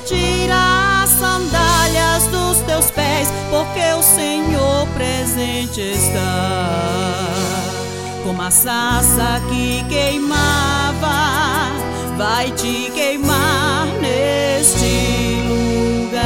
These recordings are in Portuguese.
Retira as sandálias dos teus pés, porque o Senhor presente está. Como a sarça que queimava, vai te queimar neste lugar.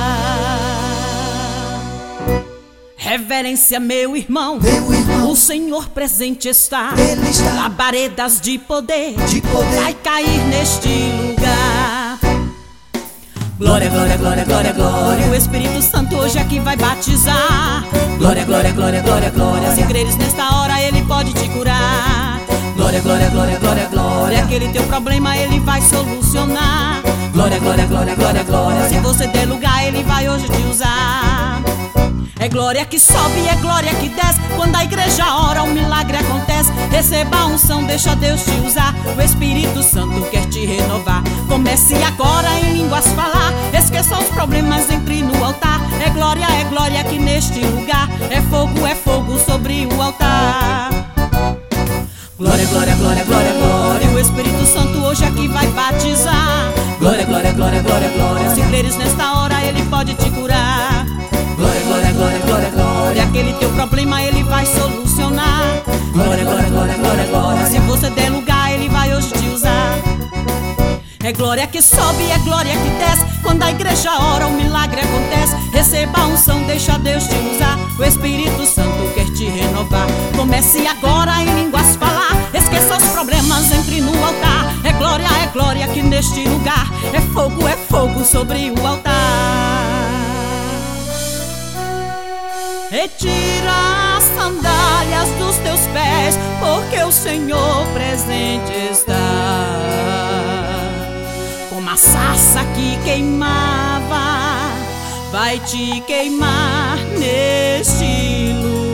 Reverência, meu irmão, o Senhor presente está. Ele está. Labaredas de poder vai cair neste lugar. Glória, glória, glória, glória, glória. O Espírito Santo hoje aqui vai batizar. Glória, glória, glória, glória, glória. Se creres nesta hora, Ele pode te curar. Glória, glória, glória, glória, glória. Aquele teu problema Ele vai solucionar. Glória, glória, glória, glória, glória. Se você der lugar, Ele vai hoje te usar. É glória que sobe, é glória que desce. Quando a igreja ora, um milagre acontece. Receba a unção, deixa Deus te usar. O Espírito Santo quer te renovar. Comece agora em línguas falar. Esqueça os problemas, entre no altar. É glória aqui neste lugar. É fogo sobre o altar. Glória, glória, glória, glória, glória. O Espírito Santo hoje aqui vai batizar. Glória, glória, glória, glória, glória. Se creres nesta hora, Ele pode te curar. Glória, glória, glória, glória, glória. Aquele teu problema Ele vai solucionar. Glória, glória, glória, glória, glória. Se você der lugar, Ele vai hoje te usar. É glória que sobe, é glória que desce. Quando a igreja ora, um milagre acontece. Receba a unção, deixa Deus te usar. O Espírito Santo quer te renovar. Comece agora em línguas falar. Esqueça os problemas, entre no altar. É glória aqui neste lugar. É fogo sobre o altar. Retira as sandálias dos teus pés, porque o Senhor presente está. Como a sarça que queimava, vai te queimar neste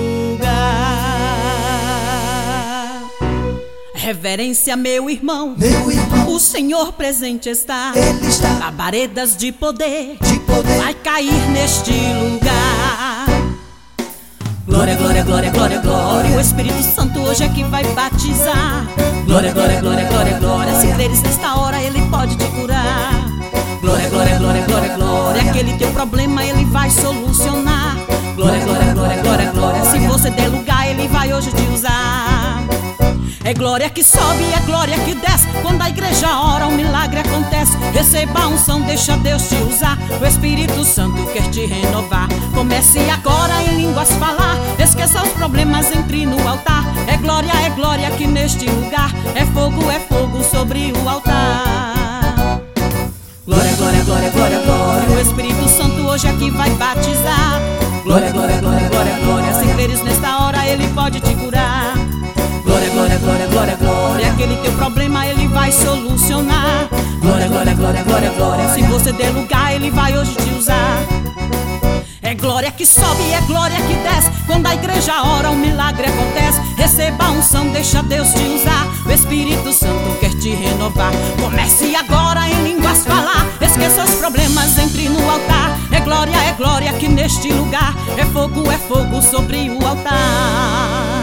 lugar. Reverência, meu irmão, o Senhor presente está. Ele está. Labaredas de poder vai cair neste lugar. Glória, glória, glória, glória, glória. O Espírito Santo hoje aqui vai batizar. Glória, glória, glória, glória, glória. Se creres nesta hora, Ele pode te curar. Glória, glória, glória, glória, glória. Aquele teu problema Ele vai solucionar. Glória, glória, glória, glória, glória. Se você der lugar, Ele vai hoje te usar. É glória que sobe, é glória que desce. Quando a igreja ora, um milagre acontece. Receba a unção, deixa Deus te usar. O Espírito Santo quer te renovar. Comece agora em línguas falar. Esqueça os problemas, entre no altar. É glória aqui neste lugar. É fogo sobre o altar. Glória, glória, glória, glória, glória. O Espírito Santo hoje aqui vai batizar. Glória, glória, glória, glória, glória. Se creres nesta hora, Ele pode te curar. Glória, glória, glória, glória, glória. Aquele teu problema Ele vai solucionar. Glória, glória, glória, glória, glória. Se você der lugar, Ele vai hoje te usar. É glória que sobe, é glória que desce. Quando a igreja ora, um milagre acontece. Receba a unção, deixa Deus te usar. O Espírito Santo quer te renovar. Comece agora em línguas falar. Esqueça os problemas, entre no altar. É glória aqui neste lugar. É fogo sobre o altar.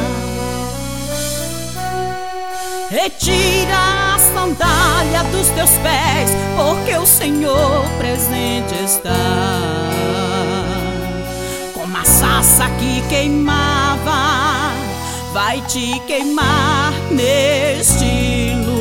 Retira a sandália dos teus pés, porque o Senhor presente está. Como a sarça que queimava, vai te queimar neste lugar.